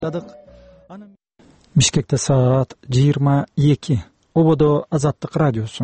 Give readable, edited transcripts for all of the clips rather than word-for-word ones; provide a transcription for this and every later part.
Бишкекте саат 22. Ободо Азаттык радиосу.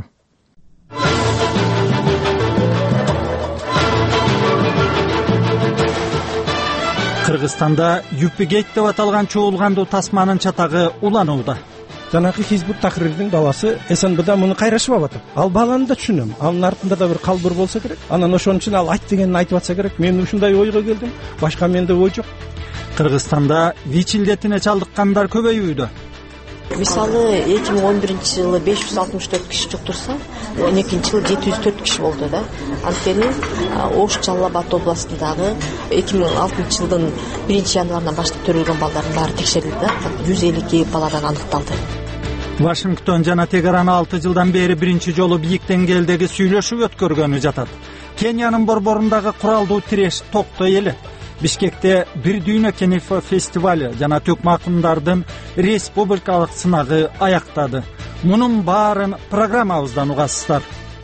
Кыргызстанда Юппигейт деп аталган чоолгандуу тасманын чатагы уланууда. Жанагы Хизбут Тахрирдин баласы СНБда муну кайрашып атат. Ал баланы да түшүнөм. Анын артында да бир калбыр болсо керек. Анан ошон үчүн ал айт дегенин айтып атса керек. Мен ушундай ойго келдим. Башка менде ой жок. Кыргызстанда ВИЧ илдетине чалдыккандар көбөйүүдө. Мисалы 2011-жылы 564 киши жуктурса, 12-жылы 704 киши болду да. Анткени Ош Жалал Абад областындагы 2006-жылдын 1-январынан баштап төрөлгөн балдардын баары текшерилди да. 152 баладан аныкталды. Вашингтон жана Тегеран 6 жылдан бери биринчи жолу бийик деңгээлдеги сүйлөшүү өткөргөнү жатат. Кениянын борборундагы куралдуу тиреш токтой эли. Бишкекте бир дүйнө кино фестивали жана төкмө акындардын республикалык сынагы аяктады. Мунун баарын программабыздан угасыздар.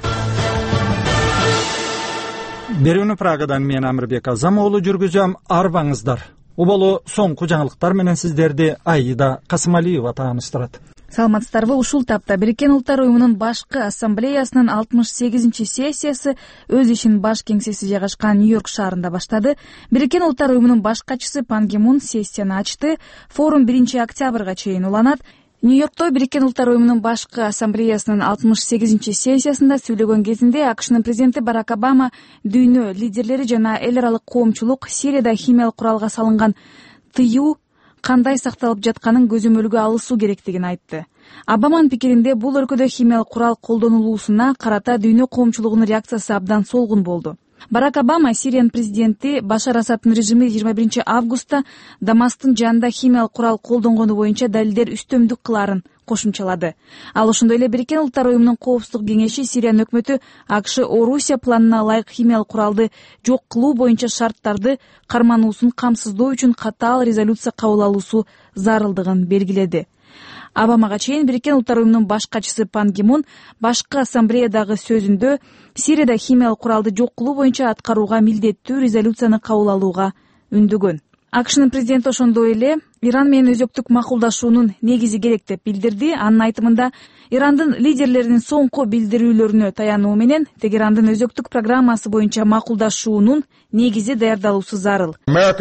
Берүүнү Прагадан мен Амирбек Азамоğlu жүргүзөм, арбаңыздар. Уболу соңку жаңылыктар менен сиздерди Аида Касымалиева тааныштырат. Саламатсыздарбы? Ушул тапта Бириккен Улуттар уюмунун башкы ассамблеясынын 68-чи сессиясы өз ишин баш кеңсеси жайгашкан Нью-Йорк шаарында баштады. Бириккен Улуттар уюмунун баш катчысы Пан Ги Мун сессияны ачты. Форум 1-октябрга чейин уланат. Нью-Йоркто Бириккен Улуттар уюмунун башкы ассамблеясынын 68-чи сессиясында сүйлөгөн кезинде АКШнын президенти Барак Обама дүйнө лидерлери жана эл аралык коомчулук Сирияда химиялык куралга салынган тыюу кандай сакталып жатканын көзөмөлгө алышуу керектигин айтты. Обаманын пикиринде бул өлкөдө химиялык курал колдонулуусуна карата дүйнө коомчулугунун реакциясы абдан солгун болду. Барак Обама Сириянын президенти Башар Асадтын режими 21-августта Дамасктын жанында химиялык курал колдонгону боюнча далилдер үстөмдүк кылаарын кошумчалады. Ал ошондой эле Бириккен Улуттар уюмунун коопсуздук кеңеши Сириянын өкмөтү АКШ Орусия планына ылайык химиялык куралды жок кылуу боюнча шарттарды кармануусун камсыздоо үчүн катаал резолюция кабыл алуусу зарылдыгын белгиледи. Обамага чейин Бириккен Улуттар уюмунун баш катчысы Пан Ги Мун башкы ассамблеядагы сөзүндө Сирияда химиялык куралды жок кылуу боюнча аткарууга милдеттүү резолюцияны кабыл алууга үндөгөн. АКШнын президенти ошондой эле Иран менен өзөктүк макулдашуунун негизи керек деп билдирди. Анын айтымында Ирандын лидерлеринин соңку билдирүүлөрүнө таянуу менен Тегерандын өзөктүк программасы боюнча макулдашуунун негизи даярдалуусу зарыл.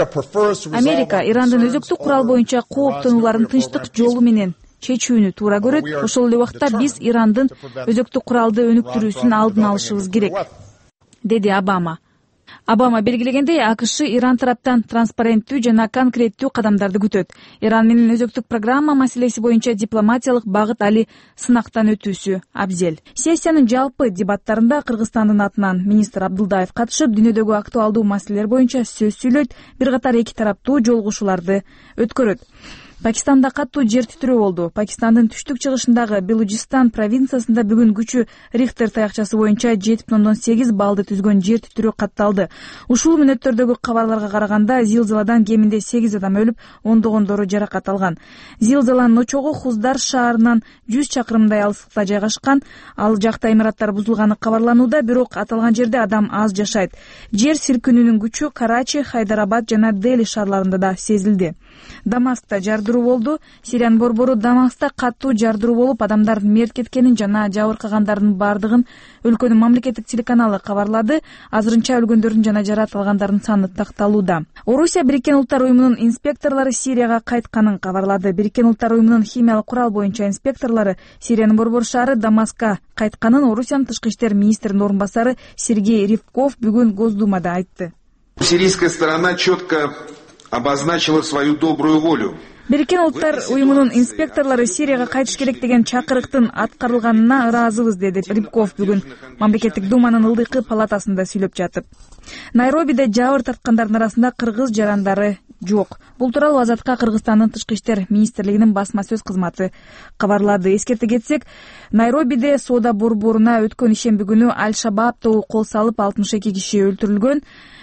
Америка Ирандын өзөктүк курал боюнча кооптонууларын тынчтык жолу менен чечүүнү туура көрөт. Ошол эле убакта биз Ирандын өзөктүк куралды өнүктүрүүсүн алдын алышыбыз керек, деди Обама. Обама белгилегендей, АКШ Иран тараптан транспаренттүү жана конкреттүү кадамдарды күтөт. Иран менен өзөктүк программа маселеси боюнча дипломатиялык багыт али сынактан өтүүсү абзел. Сессиянын жалпы дебаттарында Кыргызстандын атынан министр Абдулдаев катышып, дүйнөдөгү актуалдуу маселелер боюнча сөз сүйлөйт, бир катар эки тараптуу жолугушууларды өткөрөт. Пакистанда каттуу жер титирөө болду. Пакистандын түштүк-чыгышындагы Белуджистан провинциясында бүгүн күчү Рихтер таякчасы боюнча 7.8 баллды түзгөн жер титирөө катталды. Ушул мүнөттөрдөгү кабарларга караганда зилзаладан кеминде 8 адам өлүп, ондогондору жаракат алган. Зилзаланын очогу Хуздар шаарынан 100 чакырымдай алыстыкта жайгашкан. Ал жакта имараттар бузулганы кабарланууда, бирок аталган жерде адам аз жашайт. Жер силкинүүнүн күчү Карачи, Хайдарабад жана Дели шаарларында да сезилди. Дамаскта жардыруу болду. Сириянын борбору Дамаскта каттуу жардыруу болуп, адамдардын мерт кеткенин жана жабыркагандардын бардыгын өлкөнүн мамлекеттик телеканалы кабарлады. Азырынча өлгөндөрдүн жана жаракат алгандардын саны такталууда. Орусия Бириккен Улуттар уюмунун инспекторлору Сирияга кайтканын кабарлады. Бириккен Улуттар уюмунун химиялык курал боюнча инспекторлору Сириянын борбор шаары Дамаскка кайтканын Орусиянын тышкы иштер министринин орун басары Сергей Ревков бүгүн Госдумада айтты. Сирийская сторона четко обозначила свою добрую волю. Бириккен Улуттар уюмунун инспекторлору Сирияга кайтыш керек деген чакырыктын аткарылганына ыраазыбыз, деди Рибков бүгүн мамлекеттик думанын ылдыйкы палатасында сүйлөп жатып. Найробиде жабыр тарткандардын арасында кыргыз жарандары жок. Бул тууралуу Азатка Кыргызстандын тышкы иштер министрлигинин басма сөз кызматы кабарлады. Эскерте кетсек, Найробиде соода борборуна өткөн ишемби күнү Аль-Шабаб тобу кол салып 62 киши өлтүрүлгөн.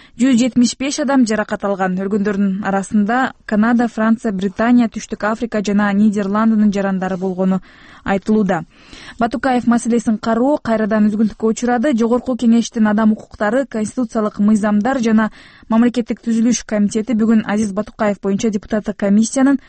175 адам жаракат алган. Өлгөндөрдүн арасында Канада, Франция, Британия, Түштүк Африка жана Нидерландынын жарандары болгону айтылууда. Батукаев маселесин кароо кайрадан үзгүлтүккө учурады. Жогорку Кеңештин адам укуктары, конституциялык мыйзамдар жана мамлекеттик түзүлүш комитети бүгүн Азиз Батукаев боюнча депутаттык комиссиянын